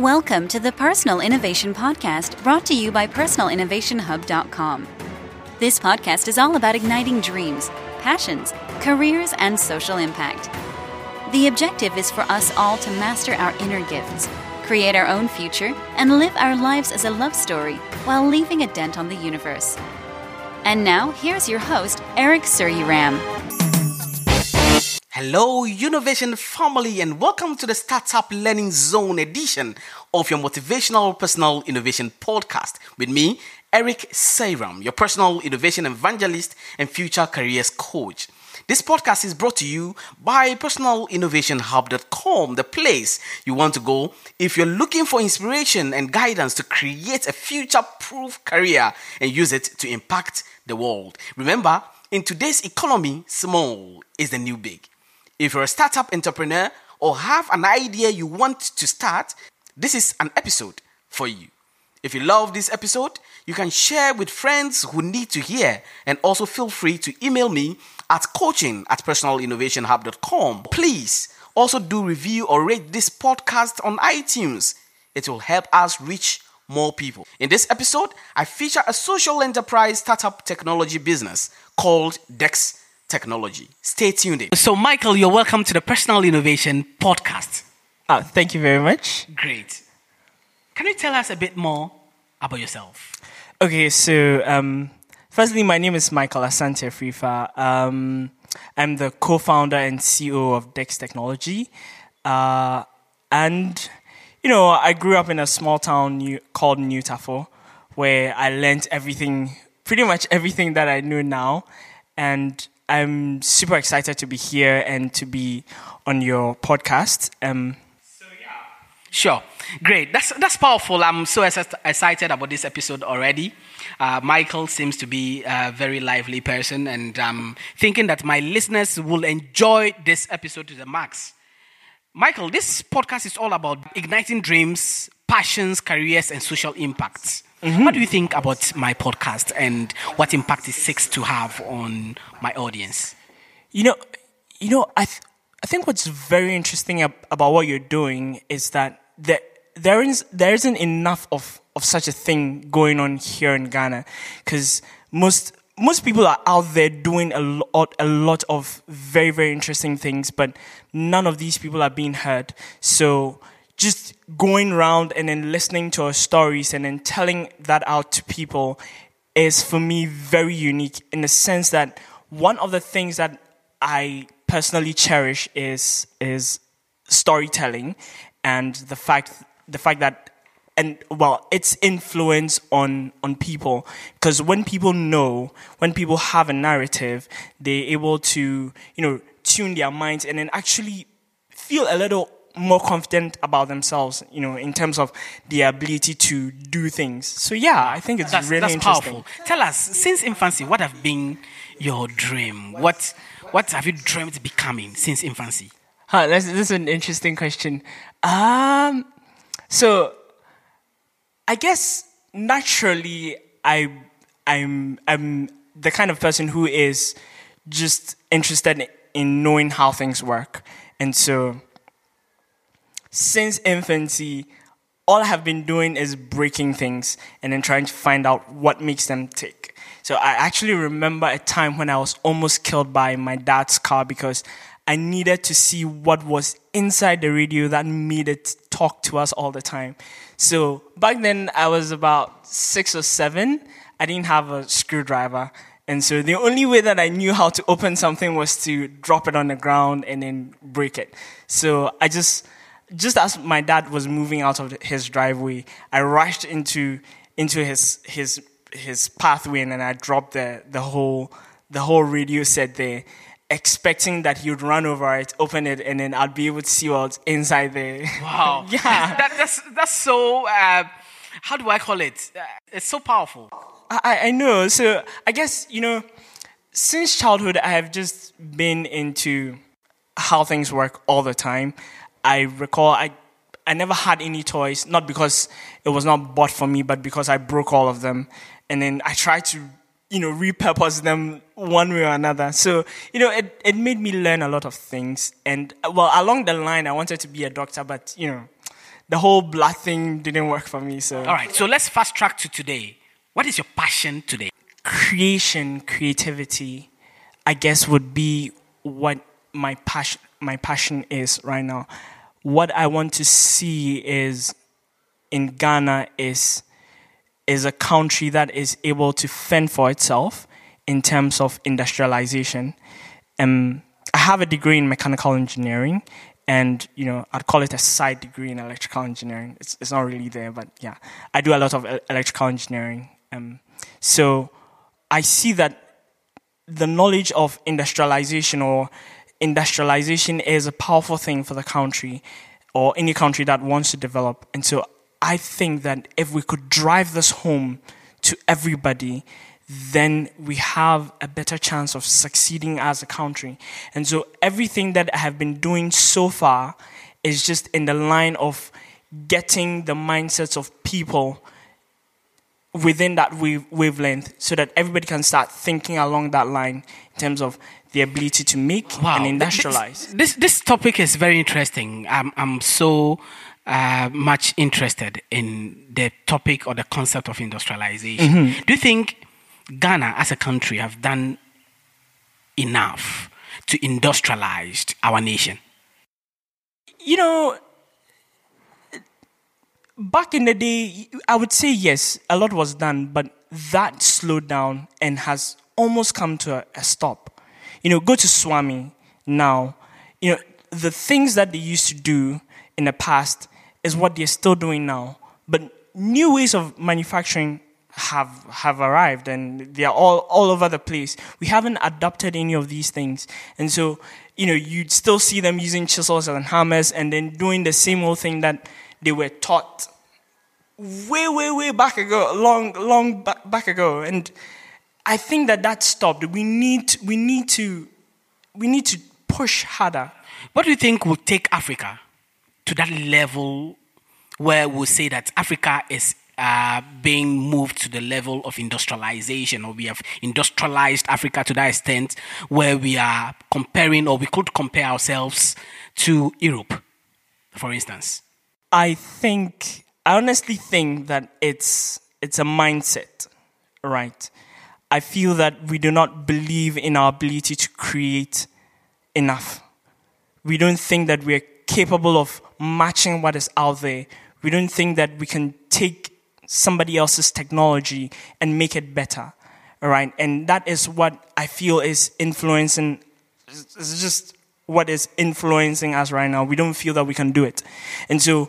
Welcome to the Personal Innovation Podcast, brought to you by PersonalInnovationHub.com. This podcast is all about igniting dreams, passions, careers, and social impact. The objective is for us all to master our inner gifts, create our own future, and live our lives as a love story while leaving a dent on the universe. And now, here's your host, Eric Suryaram. Hello, Innovation family, and welcome to the Startup Learning Zone edition of your motivational personal innovation podcast with me, Eric Suryaram, your personal innovation evangelist and future careers coach. This podcast is brought to you by PersonalInnovationHub.com, the place you want to go if you're looking for inspiration and guidance to create a future-proof career and use it to impact the world. Remember, in today's economy, small is the new big. If you're a startup entrepreneur or have an idea you want to start, this is an episode for you. If you love this episode, you can share with friends who need to hear, and also feel free to email me at coaching@personalinnovationhub.com. Please also do review or rate this podcast on iTunes. It will help us reach more people. In this episode, I feature a social enterprise startup technology business called Dex Technology. Stay tuned in. So, Michael, you're welcome to the Personal Innovation Podcast. Thank you very much. Great. Can you tell us a bit more about yourself? Okay, so firstly, my name is Michael Asante Frifa. I'm the co-founder and CEO of Dex Technology. And, I grew up in a small town called New Tafo, where I learned pretty much everything that I know now. And I'm super excited to be here and to be on your podcast. Sure. Great. That's powerful. I'm so excited about this episode already. Michael seems to be a very lively person, and I'm thinking that my listeners will enjoy this episode to the max. Michael, this podcast is all about igniting dreams, passions, careers, and social impacts. Mm-hmm. What do you think about my podcast and what impact it seeks to have on my audience? I think what's very interesting about what you're doing is that there isn't enough of such a thing going on here in Ghana, because most people are out there doing a lot of very, very interesting things, but none of these people are being heard. So just going around and then listening to our stories and then telling that out to people is, for me, very unique, in the sense that one of the things that I personally cherish is storytelling, and the fact that, and its influence on people. Because when people have a narrative, they're able to tune their minds and then actually feel a little more confident about themselves, in terms of their ability to do things. So yeah, I think it's really interesting. Powerful. Tell us, since infancy, what have been your dream? What have you dreamt becoming since infancy? This is an interesting question. So I guess naturally I'm the kind of person who is just interested in knowing how things work. And so since infancy, all I have been doing is breaking things and then trying to find out what makes them tick. So I actually remember a time when I was almost killed by my dad's car because I needed to see what was inside the radio that made it talk to us all the time. So back then, I was about 6 or 7. I didn't have a screwdriver. And so the only way that I knew how to open something was to drop it on the ground and then break it. So I just as my dad was moving out of his driveway, I rushed into his pathway, and then I dropped the whole radio set there, expecting that he would run over it, open it, and then I'd be able to see what's inside there. Wow. Yeah. That's so, how do I call it? It's so powerful. I know. So I guess, since childhood, I have just been into how things work all the time. I recall I never had any toys, not because it was not bought for me, but because I broke all of them. And then I tried to, repurpose them one way or another. So, it made me learn a lot of things. And, along the line, I wanted to be a doctor, but, the whole blood thing didn't work for me. So All right, so let's fast track to today. What is your passion today? creativity, I guess, would be what my passion is right now. What I want to see is in Ghana is a country that is able to fend for itself in terms of industrialization. I have a degree in mechanical engineering, and I'd call it a side degree in electrical engineering. It's not really there, but yeah, I do a lot of electrical engineering. So I see that the knowledge of industrialization is a powerful thing for the country or any country that wants to develop. And so I think that if we could drive this home to everybody, then we have a better chance of succeeding as a country. And so everything that I have been doing so far is just in the line of getting the mindsets of people within that wavelength so that everybody can start thinking along that line in terms of the ability to make and industrialize. This topic is very interesting. I'm so much interested in the topic or the concept of industrialization. Mm-hmm. Do you think Ghana as a country have done enough to industrialize our nation? Back in the day, I would say yes, a lot was done, but that slowed down and has almost come to a stop. Go to Swami now. The things that they used to do in the past is what they're still doing now. But new ways of manufacturing have arrived, and they are all over the place. We haven't adopted any of these things. And so, you'd still see them using chisels and hammers and then doing the same old thing that they were taught way back ago, long back ago. And I think that stopped. We need to push harder. What do you think will take Africa to that level where we'll say that Africa is being moved to the level of industrialization, or we have industrialized Africa to that extent where we are comparing, or we could compare ourselves to Europe, for instance? I honestly think that it's a mindset, right? I feel that we do not believe in our ability to create enough. We don't think that we're capable of matching what is out there. We don't think that we can take somebody else's technology and make it better, all right? And that is what I feel is influencing. It's just what is influencing us right now. We don't feel that we can do it. And so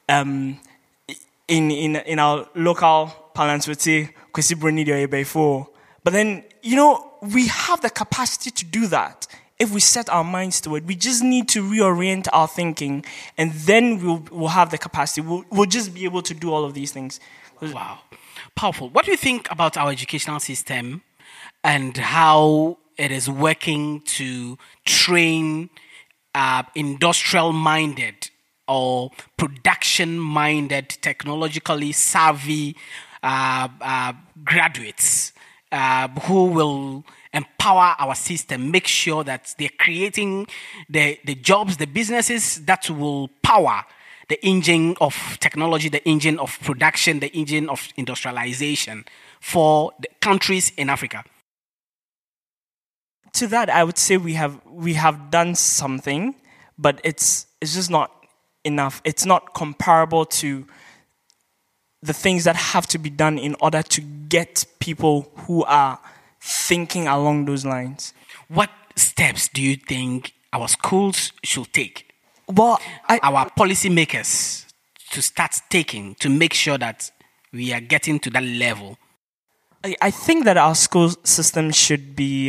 in our local parlance, we'd say, but then, we have the capacity to do that if we set our minds to it. We just need to reorient our thinking, and then we'll have the capacity. We'll just be able to do all of these things. Wow. Powerful. What do you think about our educational system and how it is working to train industrial-minded or production-minded, technologically savvy graduates who will empower our system, make sure that they're creating the jobs, the businesses that will power the engine of technology, the engine of production, the engine of industrialization for the countries in Africa? To that, I would say we have done something, but it's just not enough. It's not comparable to the things that have to be done in order to get people who are thinking along those lines. What steps do you think our schools should take? Well, our policymakers to start taking to make sure that we are getting to that level? I think that our school system should be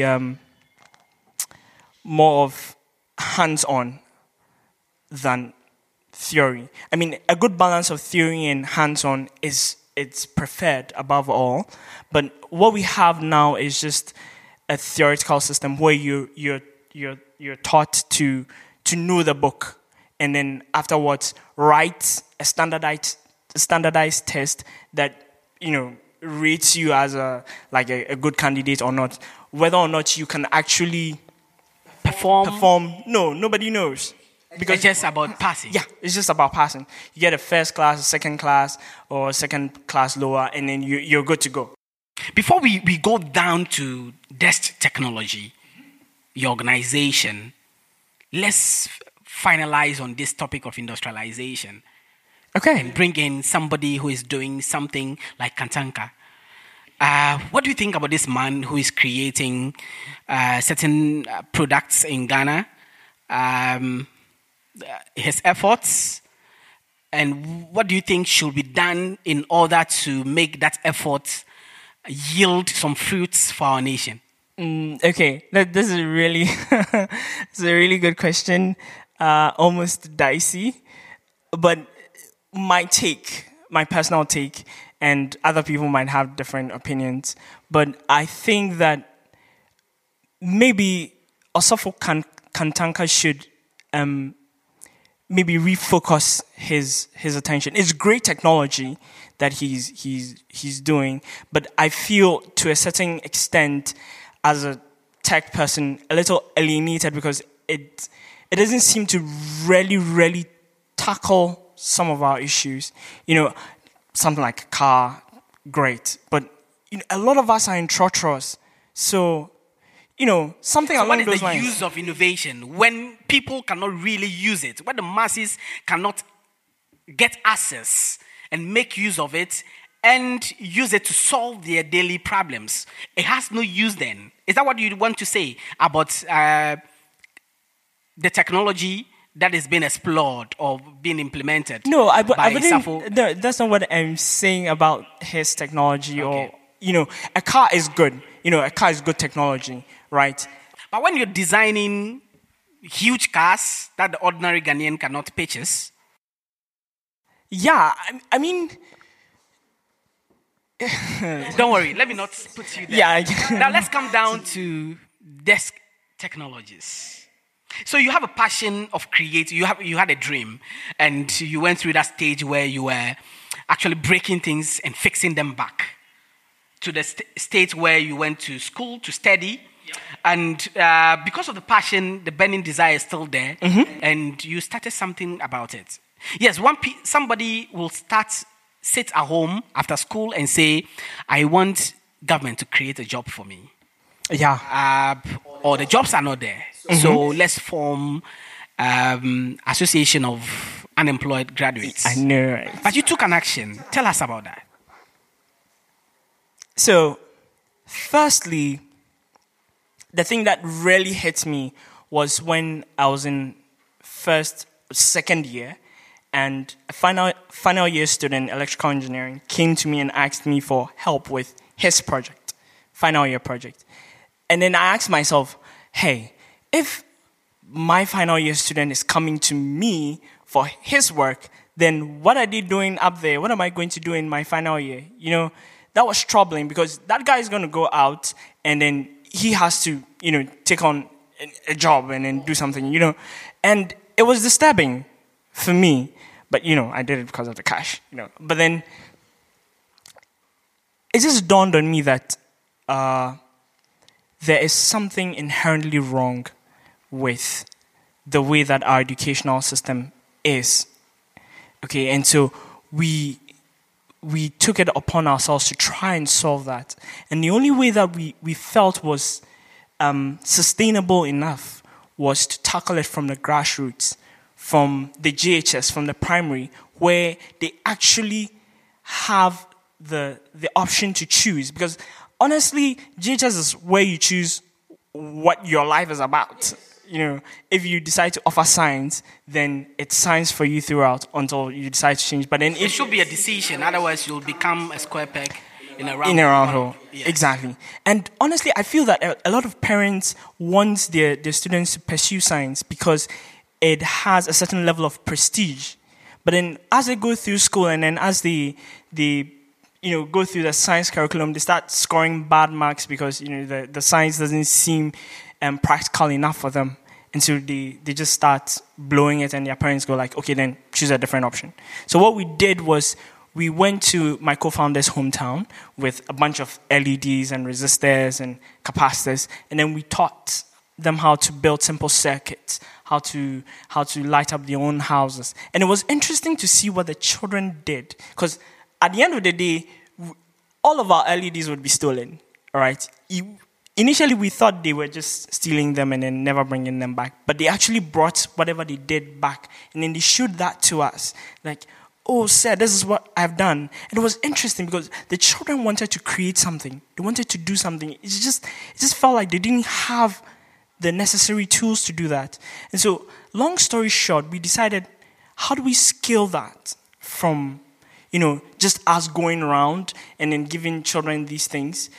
more of hands-on than theory. I mean, a good balance of theory and hands-on it's preferred above all. But what we have now is just a theoretical system where you're taught to know the book, and then afterwards write a standardized test that rates you as a good candidate or not. Whether or not you can actually perform, no, nobody knows. because it's just about passing. yeah, it's just about passing. You get a first class, a second class, or a second class lower, and then you're good to go. Before we go down to desk technology, your organization, let's finalize on this topic of industrialization Okay. and bring in somebody who is doing something like Kantanka. What do you think about this man who is creating certain products in Ghana? His efforts, and what do you think should be done in order to make that effort yield some fruits for our nation? Okay, this is really it's a really good question. Almost dicey, but my personal take, and other people might have different opinions. But I think that maybe Osofo Kantanka should maybe refocus his attention. It's great technology that he's doing, but I feel to a certain extent, as a tech person, a little alienated because it doesn't seem to really tackle some of our issues. You know, something like a car, great, but a lot of us are in trotros, so something along what is those the lines. use of innovation when people cannot really use it, when the masses cannot get access and make use of it and use it to solve their daily problems? It has no use then. Is that what you want to say about the technology that is being explored or being implemented? No, I by wouldn't. Safo? No, that's not what I'm saying about his technology. Okay. Or a car is good. A car is good technology, right? But when you're designing huge cars that the ordinary Ghanaian cannot purchase, Yeah, I mean, don't worry, let me not put you there. yeah. Now let's come down to desk technologies. So you have a passion of creating. You had a dream, and you went through that stage where you were actually breaking things and fixing them back to the state where you went to school to study. Yep. And because of the passion, the burning desire is still there, and you started something about it. Yes, somebody will sit at home after school and say, I want government to create a job for me. Yeah. Or the jobs are not there. So let's form association of unemployed graduates. I know, right? But you took an action. Tell us about that. So, firstly, the thing that really hit me was when I was in second year, and a final year student, electrical engineering, came to me and asked me for help with his project, final year project. And then I asked myself, hey, if my final year student is coming to me for his work, then what are they doing up there? What am I going to do in my final year? That was troubling because that guy is going to go out and then he has to, take on a job and then do something, And it was disturbing for me, but, I did it because of the cash, But then it just dawned on me that there is something inherently wrong with the way that our educational system is. Okay, and so we took it upon ourselves to try and solve that. And the only way that we felt was sustainable enough was to tackle it from the grassroots, from the GHS, from the primary, where they actually have the option to choose. Because honestly, GHS is where you choose what your life is about. If you decide to offer science, then it's science for you throughout until you decide to change. But then it should be a decision. Otherwise, you'll become a square peg in a round hole. Yes. Exactly. And honestly, I feel that a lot of parents want their students to pursue science because it has a certain level of prestige. But then as they go through school and then as they go through the science curriculum, they start scoring bad marks because, the science doesn't seem practical enough for them. And so they just start blowing it and their parents go like, okay, then choose a different option. So what we did was we went to my co-founder's hometown with a bunch of LEDs and resistors and capacitors, and then we taught them how to build simple circuits, how to light up their own houses. And it was interesting to see what the children did, because at the end of the day, all of our LEDs would be stolen, all right? Initially, we thought they were just stealing them and then never bringing them back. But they actually brought whatever they did back. And then they showed that to us. Like, oh, sir, this is what I've done. And it was interesting because the children wanted to create something. They wanted to do something. It just felt like they didn't have the necessary tools to do that. And so, long story short, we decided, how do we scale that from, just us going around and then giving children these things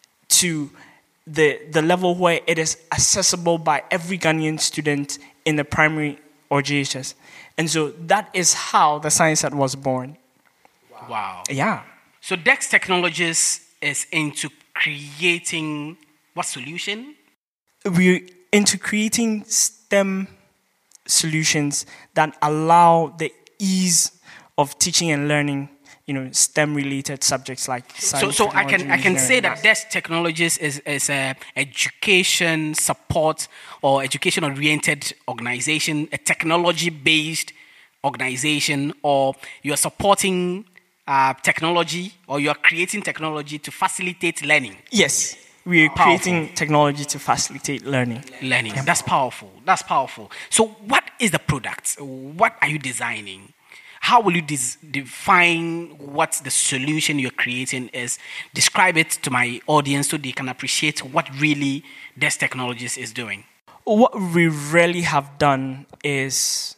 to the level where it is accessible by every Ghanaian student in the primary or JHS. And so that is how the Science Set was born. Wow. Yeah. So Dex Technologies is into creating what solution? We're into creating STEM solutions that allow the ease of teaching and learning, STEM-related subjects like science. So I can say that Dex Technologies is a education support or education-oriented organization, a technology-based organization, or you're supporting technology, or you're creating technology to facilitate learning. Yes, we're creating technology to facilitate learning. Yeah. That's powerful. So what is the product? What are you designing? How will you define what the solution you're creating is? Describe it to my audience so they can appreciate what really Dex Technologies is doing. What we really have done is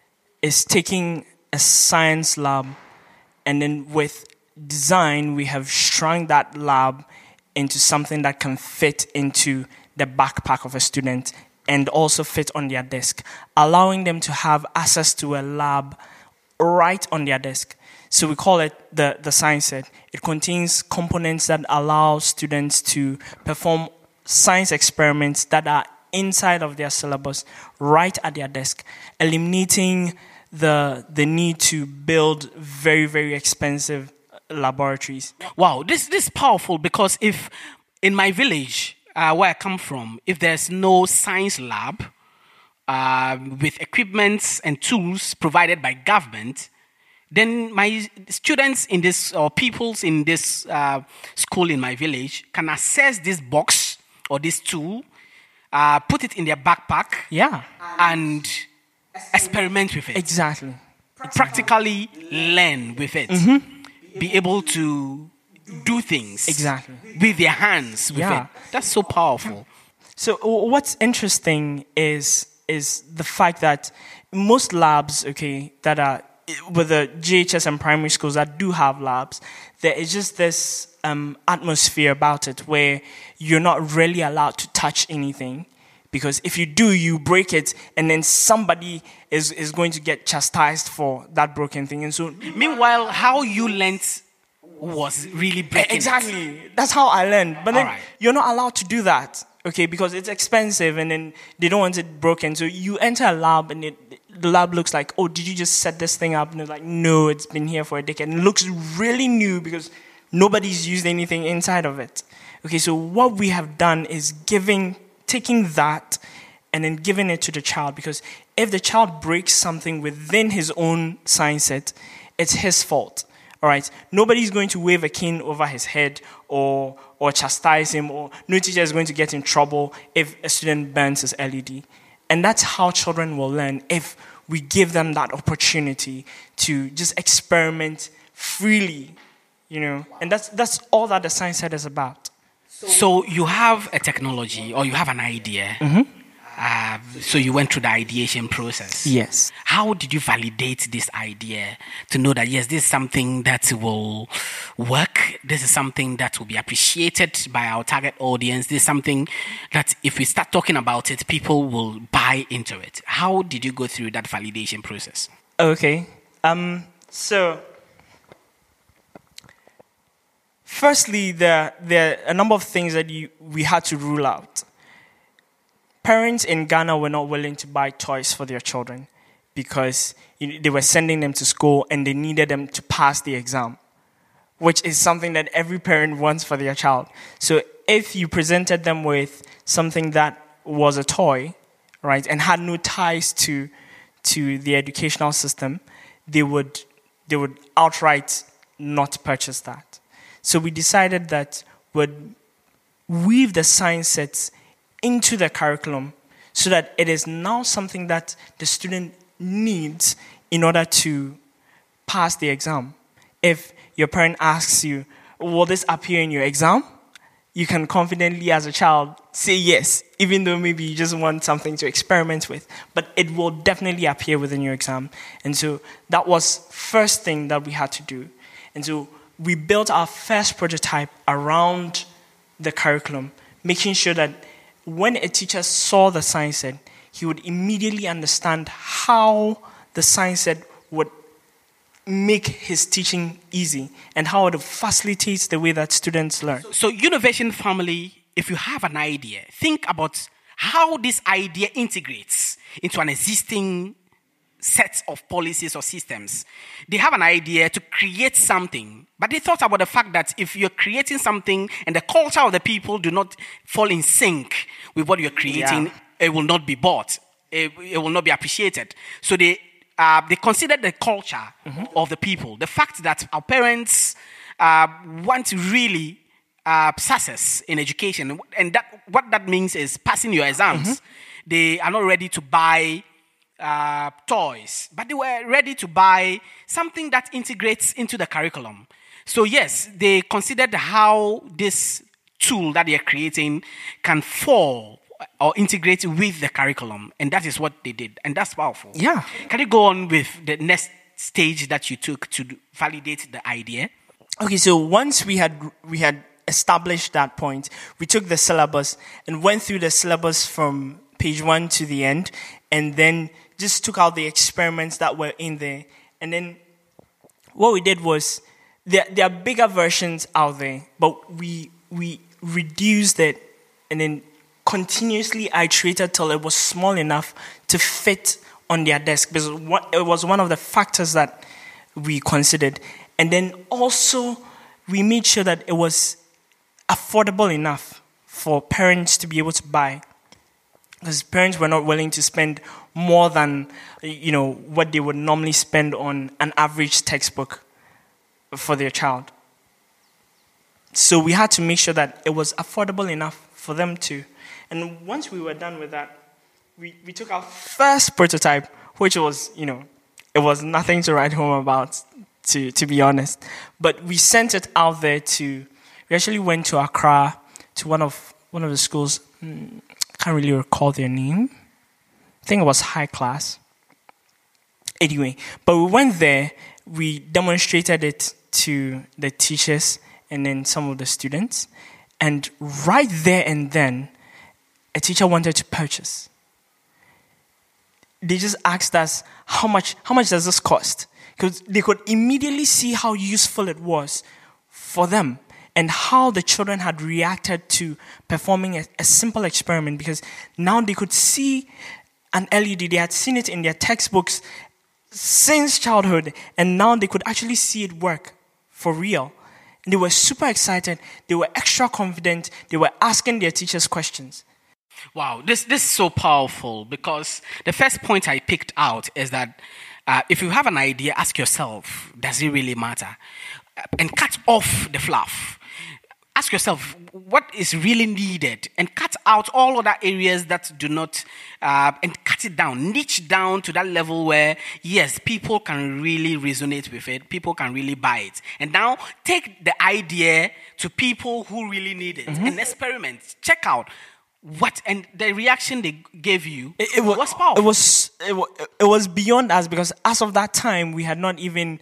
taking a science lab, and then with design, we have shrunk that lab into something that can fit into the backpack of a student and also fit on their desk, allowing them to have access to a lab right on their desk. So we call it the Science Set. It contains components that allow students to perform science experiments that are inside of their syllabus, right at their desk, eliminating the need to build very, very expensive laboratories. Wow, this is powerful, because if in my village, where I come from, if there's no science lab, with equipment and tools provided by government, then my students in this, or pupils in this school in my village, can access this box or this tool, put it in their backpack, and experiment with it. Exactly. Practically learn with it. Be able to do things with their hands with it. That's so powerful. So what's interesting is the fact that most labs, that are with the JHS and primary schools that do have labs, there is just this atmosphere about it where you're not really allowed to touch anything, because if you do, you break it, and then somebody is going to get chastised for that broken thing. And so, meanwhile, how you learned was really breaking. Exactly. That's how I learned. But then you're not allowed to do that. Because it's expensive, and then they don't want it broken. So you enter a lab, and the lab looks like, oh, did you just set this thing up? And it's like, no, it's been here for a decade. And it looks really new because nobody's used anything inside of it. So what we have done is taking that and then giving it to the child, because if the child breaks something within his own science set, it's his fault. All right, nobody's going to wave a cane over his head or chastise him, or no teacher is going to get in trouble if a student burns his LED. And that's how children will learn, if we give them that opportunity to just experiment freely, And that's all that the Science Set is about. So you have a technology, or you have an idea. So you went through the ideation process. Yes. How did you validate this idea to know that, yes, this is something that will work, this is something that will be appreciated by our target audience, this is something that if we start talking about it, people will buy into it? How did you go through that validation process? Okay. So, firstly, there are a number of things that we had to rule out. Parents in Ghana were not willing to buy toys for their children because they were sending them to school and they needed them to pass the exam, which is something that every parent wants for their child. So if you presented them with something that was a toy, right, and had no ties to the educational system, they would outright not purchase that. So we decided that we'd weave the science sets into the curriculum so that it is now something that the student needs in order to pass the exam. If your parent asks you, will this appear in your exam? You can confidently, as a child, say yes, even though maybe you just want something to experiment with. But it will definitely appear within your exam. And so that was first thing that we had to do. And so we built our first prototype around the curriculum, making sure that when a teacher saw the science set, he would immediately understand how the science set would make his teaching easy and how it facilitates the way that students learn. So Univation family, if you have an idea, think about how this idea integrates into an existing set of policies or systems. They have an idea to create something, but they thought about the fact that if you're creating something and the culture of the people do not fall in sync with what you're creating, it will not be bought. It will not be appreciated. So they considered the culture of the people. The fact that our parents want really success in education, and that what that means is passing your exams. They are not ready to buy toys, but they were ready to buy something that integrates into the curriculum. So yes, they considered how this tool that they are creating can fall or integrate with the curriculum, and that is what they did, and that's powerful. Yeah. Can you go on with the next stage that you took to validate the idea? Okay, so once we had established that point, we took the syllabus and went through the syllabus from page 1 to the end, and then just took out the experiments that were in there. And then what we did was, there are bigger versions out there, but we reduced it and then continuously iterated till it was small enough to fit on their desk, because it was one of the factors that we considered. And then also we made sure that it was affordable enough for parents to be able to buy, because parents were not willing to spend more than what they would normally spend on an average textbook for their child. So we had to make sure that it was affordable enough for them to. And once we were done with that, we took our first prototype, which was, it was nothing to write home about, to be honest. But we sent it out there we actually went to Accra, to one of the schools. Can't really recall their name. I think it was High Class. Anyway, but we went there, we demonstrated it to the teachers and then some of the students. And right there and then, a teacher wanted to purchase. They just asked us, how much does this cost? Because they could immediately see how useful it was for them and how the children had reacted to performing a simple experiment, because now they could see an LED. They had seen it in their textbooks since childhood, and now they could actually see it work for real. And they were super excited. They were extra confident. They were asking their teachers questions. Wow, this is so powerful, because the first point I picked out is that if you have an idea, ask yourself, does it really matter? And cut off the fluff. Ask yourself, what is really needed? And cut out all other areas that do not, and cut it down, niche down to that level where, yes, people can really resonate with it, people can really buy it. And now take the idea to people who really need it and experiment. Check out what, and the reaction they gave you was powerful. It was beyond us, because as of that time, we had not even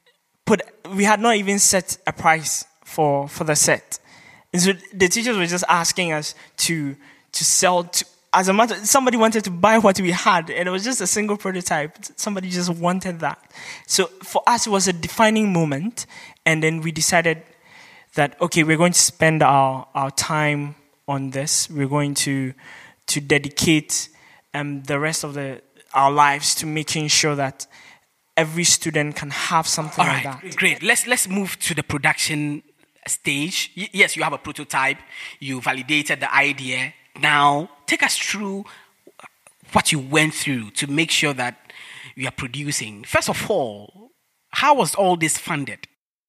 set a price for the set. And so the teachers were just asking us to sell. As a matter, somebody wanted to buy what we had, and it was just a single prototype. Somebody just wanted that. So for us, it was a defining moment. And then we decided that, okay, we're going to spend our time on this. We're going to dedicate the rest of our lives to making sure that every student can have something like that. Great. Let's move to the production stage. Yes, you have a prototype. You validated the idea. Now take us through what you went through to make sure that you are producing. First of all, how was all this funded?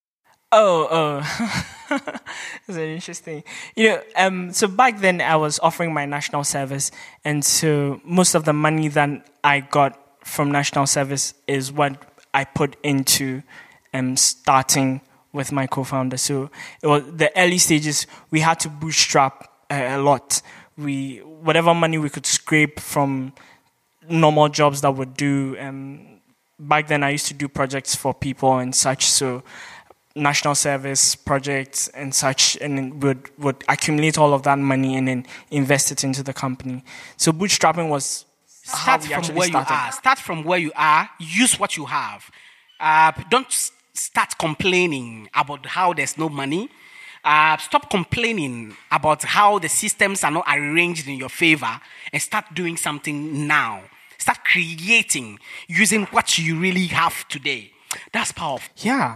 That's interesting. So back then I was offering my national service, and so most of the money that I got from national service is what I put into starting with my co-founder. So it was the early stages. We had to bootstrap a lot. Whatever money we could scrape from normal jobs that would do. Back then I used to do projects for people and such. So national service projects and such, and then would accumulate all of that money and then invest it into the company. So bootstrapping was Start from where you are. Start from where you are. Use what you have. Don't start complaining about how there's no money. Stop complaining about how the systems are not arranged in your favor, and start doing something now. Start creating using what you really have today. That's powerful. Yeah.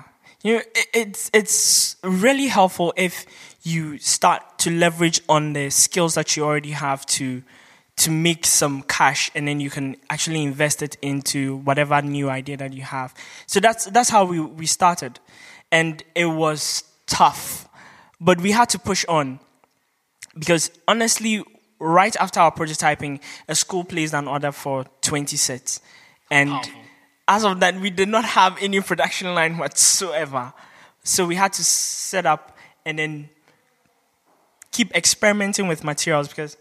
It's really helpful if you start to leverage on the skills that you already have to make some cash, and then you can actually invest it into whatever new idea that you have. So that's how we started. And it was tough, but we had to push on, because honestly, right after our prototyping, a school placed an order for 20 sets. And as of that, we did not have any production line whatsoever. So we had to set up and then keep experimenting with materials, because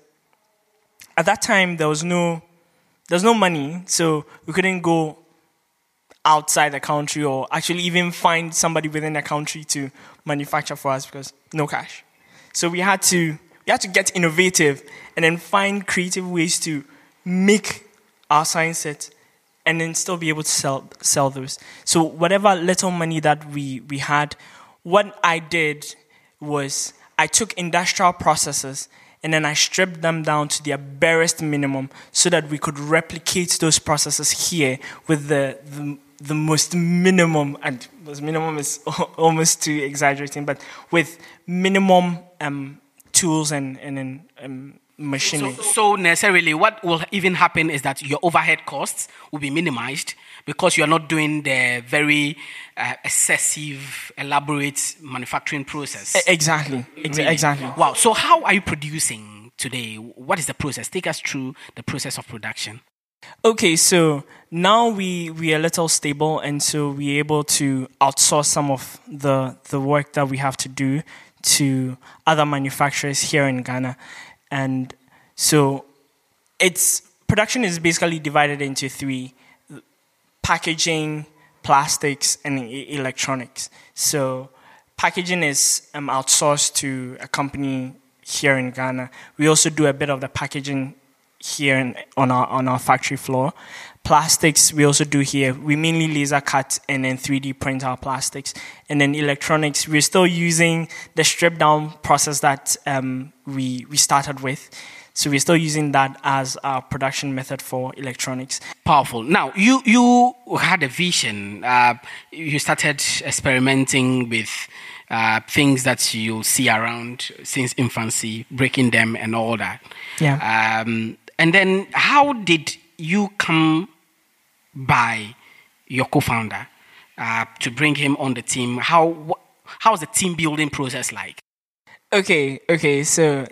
at that time there was no money, so we couldn't go outside the country or actually even find somebody within the country to manufacture for us, because no cash. So we had to get innovative and then find creative ways to make our science set and then still be able to sell those. So whatever little money that we had, what I did was I took industrial processes and then I stripped them down to their barest minimum so that we could replicate those processes here with the most minimum, and most minimum is almost too exaggerating, but with minimum tools and machinery. So necessarily what will even happen is that your overhead costs will be minimized, because you're not doing the very excessive, elaborate manufacturing process. Exactly. Wow. So how are you producing today? What is the process? Take us through the process of production. Okay, so now we are a little stable, and so we're able to outsource some of the work that we have to do to other manufacturers here in Ghana. And so production is basically divided into three: packaging, plastics, and electronics. So packaging is outsourced to a company here in Ghana. We also do a bit of the packaging here on our factory floor. Plastics we also do here. We mainly laser cut and then 3D print our plastics. And then electronics, we're still using the strip down process that we started with. So we're still using that as our production method for electronics. Powerful. Now, you had a vision. You started experimenting with things that you see around since infancy, breaking them and all that. Yeah. And then how did you come by your co-founder to bring him on the team? How's the team building process like? Okay. So,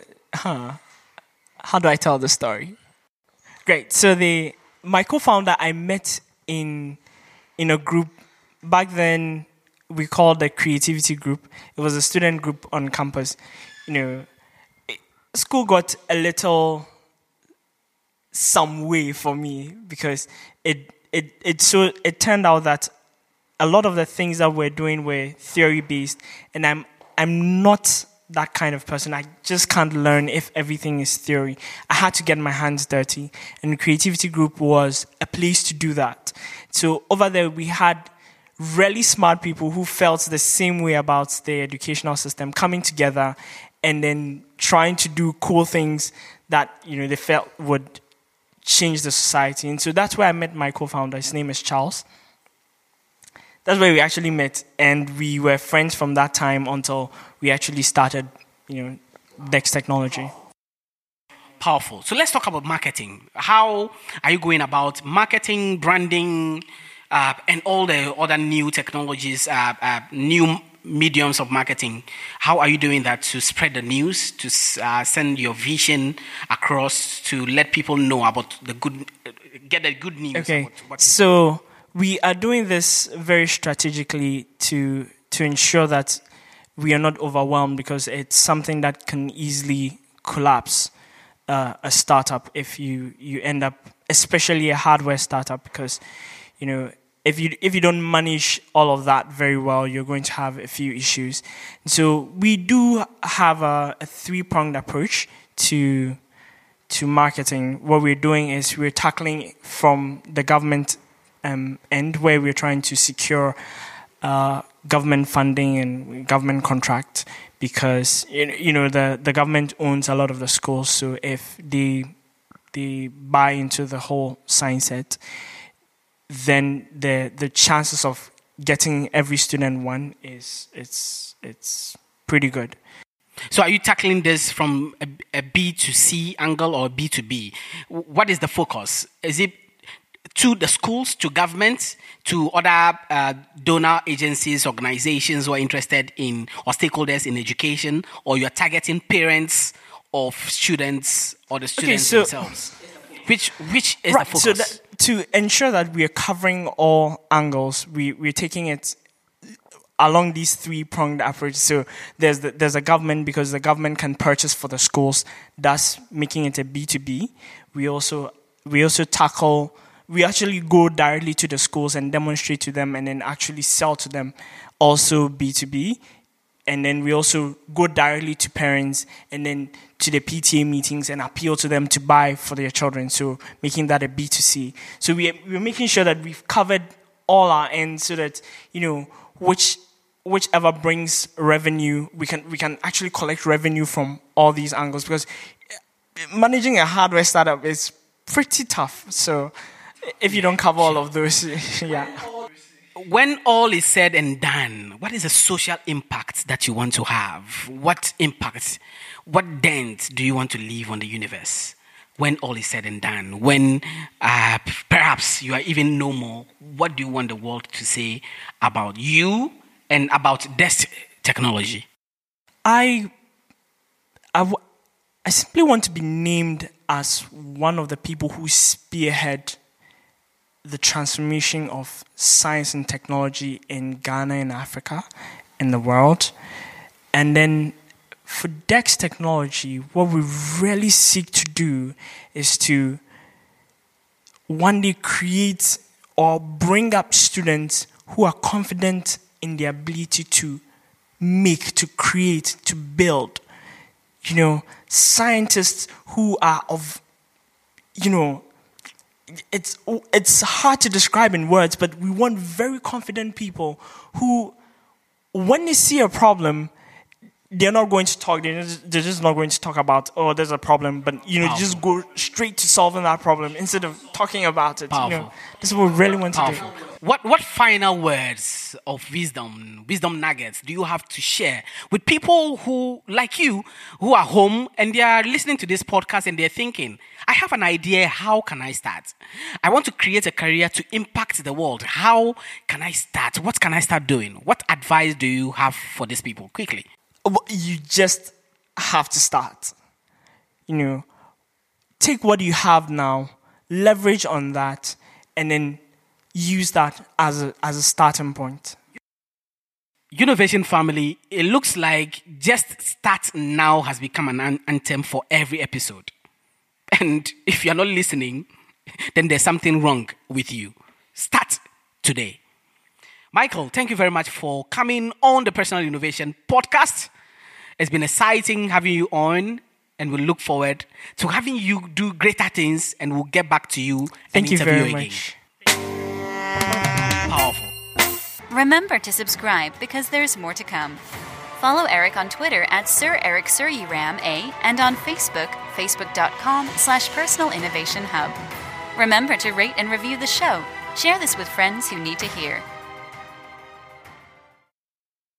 how do I tell the story? Great. So my co-founder, I met in a group. Back then, we called the creativity group. It was a student group on campus. School got a little some way for me, because it turned out that a lot of the things that we're doing were theory based, and I'm not that kind of person. I just can't learn if everything is theory. I had to get my hands dirty, and the creativity group was a place to do that. So over there we had really smart people who felt the same way about the educational system coming together and then trying to do cool things that they felt would change the society. And so that's where I met my co-founder. His name is Charles. That's where we actually met, and we were friends from that time until we actually started, Dex Technology. Powerful. So let's talk about marketing. How are you going about marketing, branding, and all the other new technologies, new mediums of marketing? How are you doing that to spread the news, to send your vision across, to let people know about the good, get the good news? Okay, so we are doing this very strategically to ensure that we are not overwhelmed, because it's something that can easily collapse a startup if you end up, especially a hardware startup, because if you don't manage all of that very well, you're going to have a few issues. So we do have a three-pronged approach to marketing. What we're doing is we're tackling from the government end, where we're trying to secure government funding and government contract, because the government owns a lot of the schools. So if they buy into the whole science set, then the chances of getting every student one it's pretty good. So are you tackling this from a B to C angle or B to B? What is the focus? Is it to the schools, to government, to other donor agencies, organizations who are interested in, or stakeholders in education, or you're targeting parents of students or the students themselves? Which is the focus? So to ensure that we are covering all angles, we're taking it along these three-pronged approach. So there's a government, because the government can purchase for the schools, thus making it a B2B. We also tackle. We actually go directly to the schools and demonstrate to them, and then actually sell to them, also B2B. And then we also go directly to parents and then to the PTA meetings and appeal to them to buy for their children. So making that a B2C. So we're making sure that we've covered all our ends, so that whichever brings revenue, we can actually collect revenue from all these angles, because managing a hardware startup is pretty tough. So if you don't cover all of those, yeah. When all is said and done, what is the social impact that you want to have? What impact, what dent do you want to leave on the universe when all is said and done? When perhaps you are even no more, what do you want the world to say about you and about this technology? I simply want to be named as one of the people who spearhead the transformation of science and technology in Ghana and Africa and the world. And then for DEX Technology, what we really seek to do is to one day create or bring up students who are confident in their ability to make, to create, to build. Scientists who are of, it's hard to describe in words, but we want very confident people who, when they see a problem, they're not going to talk. They're just not going to talk about, oh, there's a problem, but just go straight to solving that problem instead of talking about it. This is what we really want to do. What final words of wisdom nuggets do you have to share with people who, like you, who are home and they are listening to this podcast and they're thinking, I have an idea, how can I start? I want to create a career to impact the world. How can I start? What can I start doing? What advice do you have for these people? Quickly. You just have to start. Take what you have now, leverage on that, and then use that as a starting point. Unnovation family, it looks like just start now has become an anthem for every episode. And if you're not listening, then there's something wrong with you. Start today. Michael, thank you very much for coming on the Personal Innovation Podcast. It's been exciting having you on, and we look forward to having you do greater things, and we'll get back to you and interview you again. Powerful. Remember to subscribe, because there's more to come. Follow Eric on Twitter at Sir Eric Suryram A, and on Facebook, facebook.com/Personal Innovation Hub. Remember to rate and review the show. Share this with friends who need to hear.